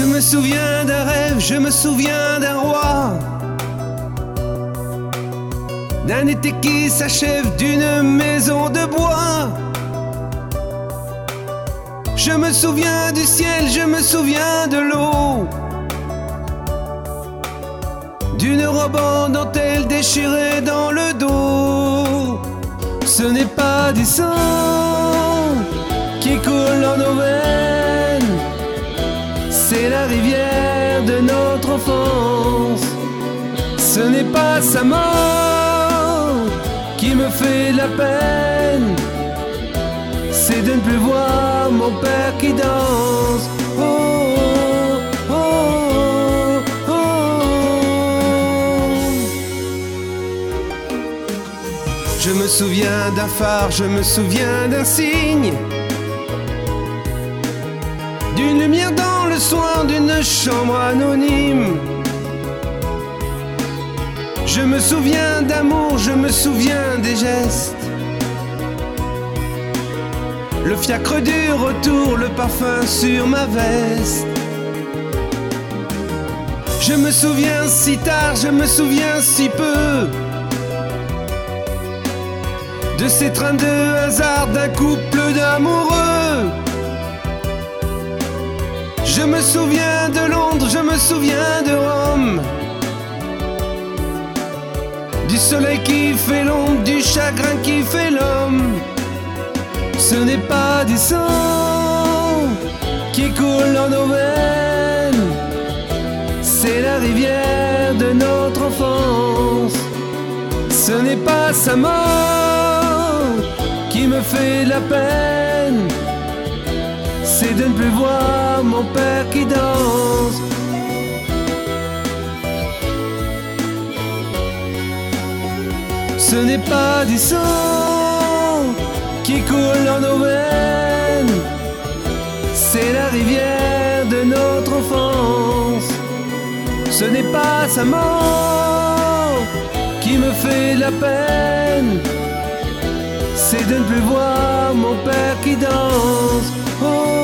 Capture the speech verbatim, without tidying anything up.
Je me souviens d'un rêve, je me souviens d'un roi, d'un été qui s'achève, d'une maison de bois. Je me souviens du ciel, je me souviens de l'eau, d'une robe en dentelle déchirée dans le dos. Ce n'est pas du sang qui coule dans nos veines, c'est la rivière de notre enfance. Ce n'est pas sa mort qui me fait la peine, c'est de ne plus voir mon père qui danse. Oh, oh, oh, oh. Je me souviens d'un phare, je me souviens d'un signe, d'une lumière dans le soir, d'une chambre anonyme. Je me souviens d'amour, je me souviens des gestes, le fiacre du retour, le parfum sur ma veste. Je me souviens si tard, je me souviens si peu, de ces trains de hasard d'un couple d'amoureux. Je me souviens de Londres, je me souviens de Rome, du soleil qui fait l'ombre, du chagrin qui fait l'homme. Ce n'est pas du sang qui coule dans nos veines, c'est la rivière de notre enfance. Ce n'est pas sa mort qui me fait la peine, c'est de ne plus voir mon père qui danse. Ce n'est pas du sang qui coule dans nos veines, c'est la rivière de notre enfance. Ce n'est pas sa mort qui me fait la peine, c'est de ne plus voir mon père qui danse. Oh.